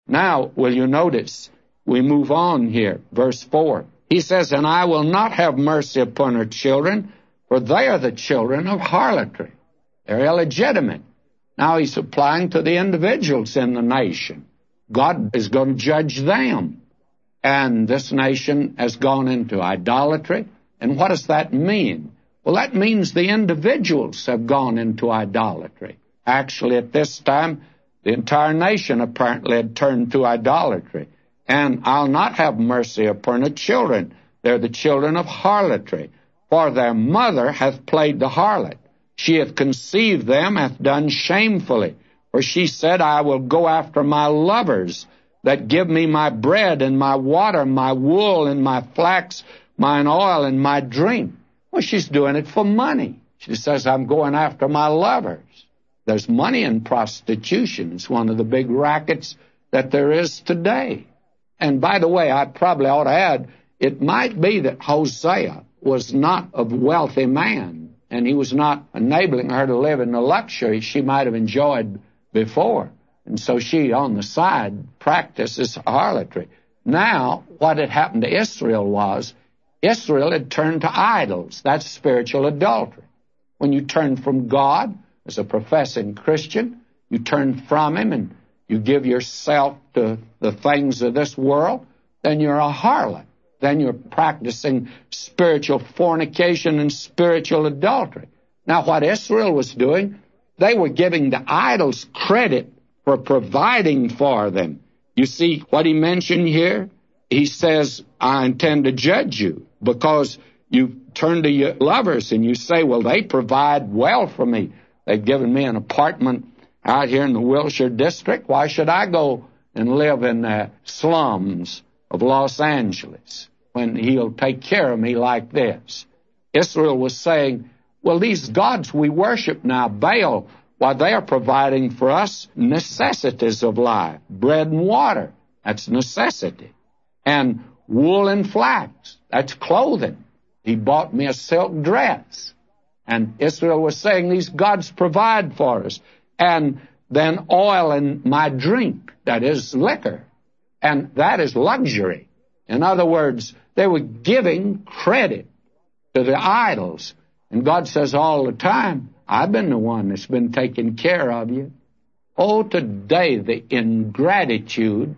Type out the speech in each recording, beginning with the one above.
Now, will you notice, we move on here, verse 4. He says, and I will not have mercy upon her children, for they are the children of harlotry. They're illegitimate. Now he's applying to the individuals in the nation. God is going to judge them. And this nation has gone into idolatry. And what does that mean? Well, that means the individuals have gone into idolatry. Actually, at this time, the entire nation apparently had turned to idolatry. And I'll not have mercy upon her children. They're the children of harlotry. For their mother hath played the harlot. She hath conceived them, hath done shamefully. For she said, I will go after my lovers that give me my bread and my water, my wool and my flax, mine oil and my drink. Well, she's doing it for money. She says, I'm going after my lovers. There's money in prostitution. It's one of the big rackets that there is today. And by the way, I probably ought to add, it might be that Hosea was not a wealthy man, and he was not enabling her to live in the luxury she might have enjoyed before. And so she, on the side, practices harlotry. Now, what had happened to Israel was, Israel had turned to idols. That's spiritual adultery. When you turn from God, as a professing Christian, you turn from Him and you give yourself to the things of this world, then you're a harlot. Then you're practicing spiritual fornication and spiritual adultery. Now, what Israel was doing, they were giving the idols credit for providing for them. You see what he mentioned here? He says, I intend to judge you because you turn to your lovers and you say, well, they provide well for me. They've given me an apartment out here in the Wilshire district. Why should I go and live in the slums of Los Angeles when He'll take care of me like this? Israel was saying, well, these gods we worship now, Baal, why, they are providing for us necessities of life, bread and water. That's necessity. And wool and flax, that's clothing. He bought me a silk dress. And Israel was saying these gods provide for us. And then oil and my drink, that is liquor. And that is luxury. In other words, they were giving credit to the idols. And God says all the time, I've been the one that's been taking care of you. Oh, today the ingratitude,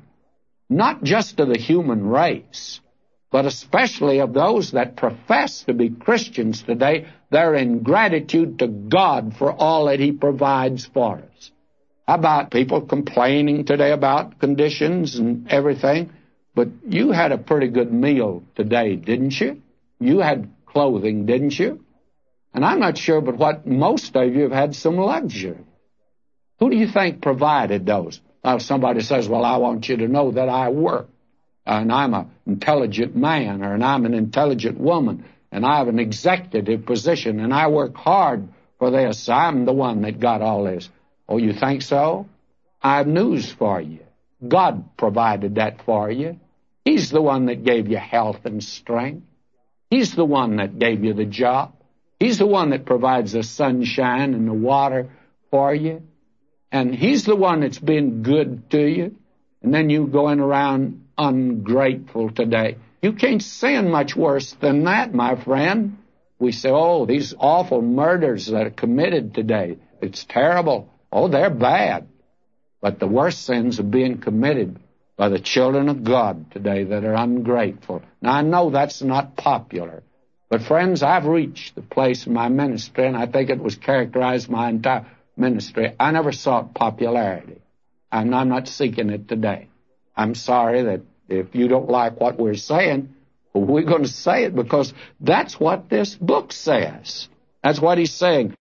not just of the human race, but especially of those that profess to be Christians today, their ingratitude to God for all that He provides for us. How about people complaining today about conditions and everything? But you had a pretty good meal today, didn't you? You had clothing, didn't you? And I'm not sure, but what most of you have had some luxury. Who do you think provided those? Well, somebody says, well, I want you to know that I work, and I'm an intelligent man, or and I'm an intelligent woman, and I have an executive position, and I work hard for this. I'm the one that got all this. Oh, you think so? I have news for you. God provided that for you. He's the one that gave you health and strength. He's the one that gave you the job. He's the one that provides the sunshine and the water for you. And He's the one that's been good to you. And then you going around ungrateful today. You can't sin much worse than that, my friend. We say, oh, these awful murders that are committed today, it's terrible. Oh, they're bad. But the worst sins are being committed by the children of God today that are ungrateful. Now, I know that's not popular. But, friends, I've reached the place in my ministry, and I think it was characterized my entire ministry. I never sought popularity, and I'm not seeking it today. I'm sorry that if you don't like what we're saying, well, we're going to say it because that's what this book says. That's what he's saying.